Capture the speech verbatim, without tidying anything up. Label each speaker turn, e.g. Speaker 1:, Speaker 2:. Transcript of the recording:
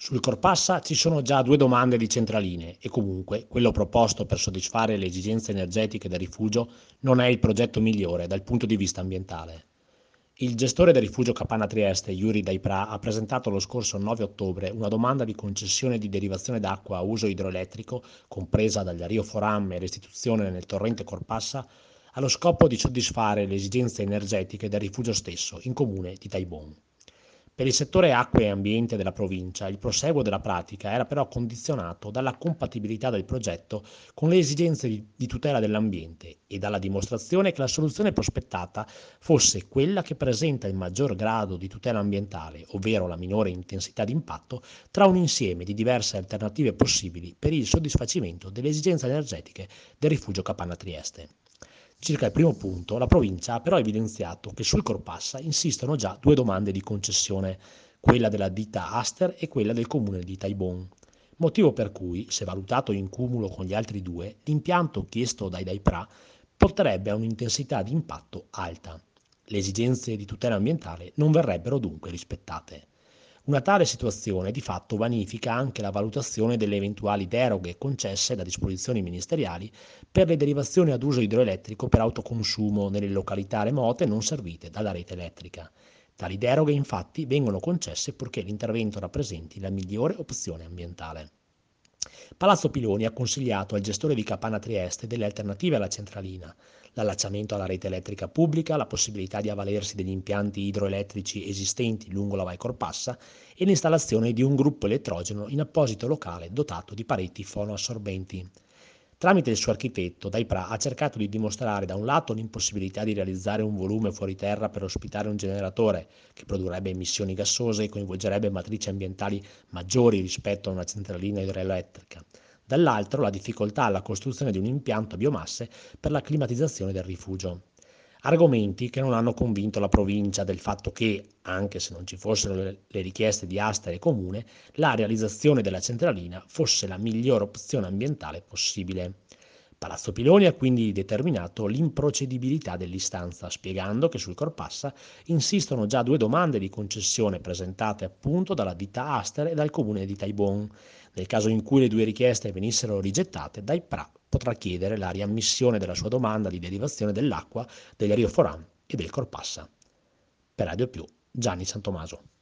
Speaker 1: Sul Corpassa ci sono già due domande di centraline e comunque quello proposto per soddisfare le esigenze energetiche del rifugio non è il progetto migliore dal punto di vista ambientale. Il gestore del rifugio Capanna Trieste, Yuri Daipra, ha presentato lo scorso nove ottobre una domanda di concessione di derivazione d'acqua a uso idroelettrico, compresa dagli Rio Foram e restituzione nel torrente Corpassa, allo scopo di soddisfare le esigenze energetiche del rifugio stesso, in comune di Taibon. Per il settore acque e ambiente della provincia, il proseguo della pratica era però condizionato dalla compatibilità del progetto con le esigenze di, di tutela dell'ambiente e dalla dimostrazione che la soluzione prospettata fosse quella che presenta il maggior grado di tutela ambientale, ovvero la minore intensità di impatto, tra un insieme di diverse alternative possibili per il soddisfacimento delle esigenze energetiche del rifugio Capanna Trieste. Circa il primo punto, la provincia ha però evidenziato che sul Corpassa insistono già due domande di concessione, quella della ditta Aster e quella del comune di Taibon, motivo per cui, se valutato in cumulo con gli altri due, l'impianto chiesto dai Daipra porterebbe a un'intensità di impatto alta. Le esigenze di tutela ambientale non verrebbero dunque rispettate. Una tale situazione di fatto vanifica anche la valutazione delle eventuali deroghe concesse da disposizioni ministeriali per le derivazioni ad uso idroelettrico per autoconsumo nelle località remote non servite dalla rete elettrica. Tali deroghe infatti vengono concesse purché l'intervento rappresenti la migliore opzione ambientale. Palazzo Piloni ha consigliato al gestore di Capanna Trieste delle alternative alla centralina, l'allacciamento alla rete elettrica pubblica, la possibilità di avvalersi degli impianti idroelettrici esistenti lungo la Vai Corpassa e l'installazione di un gruppo elettrogeno in apposito locale dotato di pareti fonoassorbenti. Tramite il suo architetto, Daipra ha cercato di dimostrare da un lato l'impossibilità di realizzare un volume fuori terra per ospitare un generatore, che produrrebbe emissioni gassose e coinvolgerebbe matrici ambientali maggiori rispetto a una centralina idroelettrica, dall'altro la difficoltà alla costruzione di un impianto a biomasse per la climatizzazione del rifugio. Argomenti che non hanno convinto la provincia del fatto che, anche se non ci fossero le richieste di Aster e Comune, la realizzazione della centralina fosse la migliore opzione ambientale possibile. Palazzo Piloni ha quindi determinato l'improcedibilità dell'istanza, spiegando che sul Corpassa insistono già due domande di concessione presentate appunto dalla ditta Aster e dal comune di Taibon. Nel caso in cui le due richieste venissero rigettate, Daipra potrà chiedere la riammissione della sua domanda di derivazione dell'acqua del Rio Foram e del Corpassa. Per Radio Più, Gianni Santomaso.